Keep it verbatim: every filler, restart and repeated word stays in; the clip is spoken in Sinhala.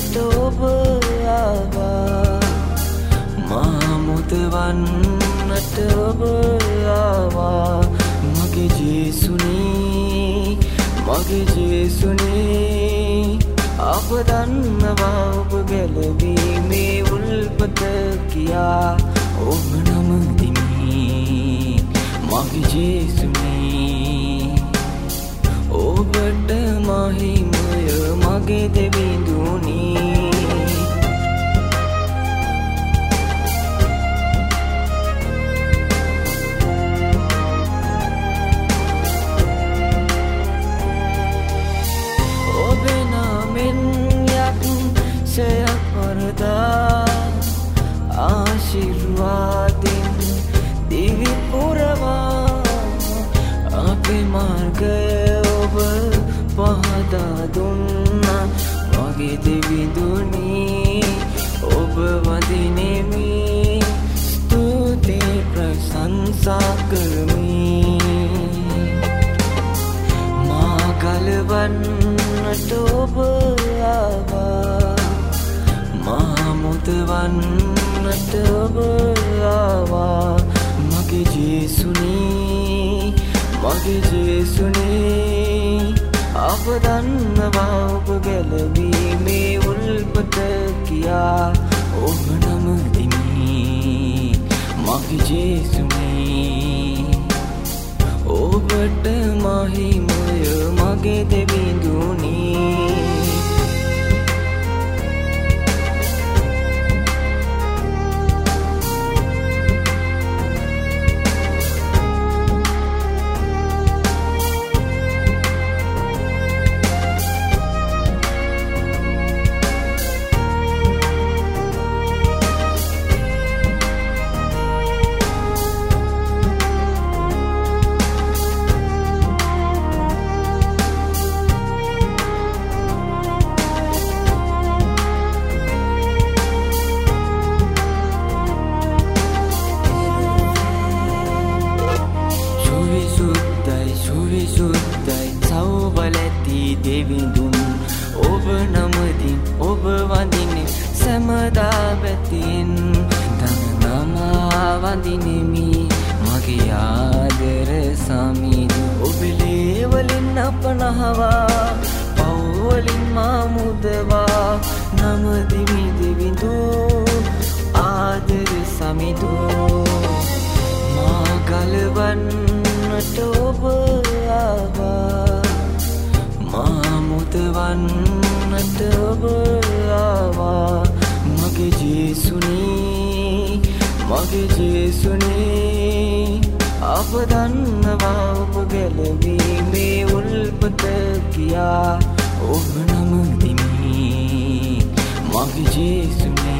වන්නට ඔබ ආවා මා මුදවන්නට ඔබ ආවා මගේ ජේසුනේ මගේ ජේසුනේ අප දන්නවා ඔබ ගැලවීමේ උල්පත කියා ඔබ නමදිමි මගේ ජේසුනේ ඔබට මහිමය මගේ දෙවිඳුනි ආශිර්වාදින් දිවි පුරවා අපේ මාර්ගය ඔබ පහදා දුන්නා මගේ දෙවිඳුනි ඔබ වඳිනෙමි ස්තුති ප්‍රශංසා කරමි මා ගලවන්නට ඔබ ආවා මා මුදවන්නට ඔබ ආවා මගේ ජේසුනේ මගේ ජේසුනේ අප දන්නවා ඔබ ගැලවීමේ උල්පත කියා ඔබ නමදිමි මගේ ජේසුනේ ඔබට මහිමය මගේ දෙවිඳුනි සුවිසුද්දයි සෞබලැති දෙවිඳුන් ඔබ නමදින් ඔබ වඳින්නේ සැමදා බැතින් දනමා වඳිනෙමි මගේ ආදර සමිඳු ඔබ ලේවලින් අපනහවා පව්වලින් මා මුදවා නමදිමි දෙවිඳු ආදර සමිඳු මා ගලවන්නට ඔබ ආවා මා මුදවන්නට ඔබ ආවා මගේ ජේසුනේ මගේ ජේසුනේ අප දන්නවා ඔබ ගැලවීමේ උල්පත කියා ඔබ නමදිමි මගේ ජේසුනේ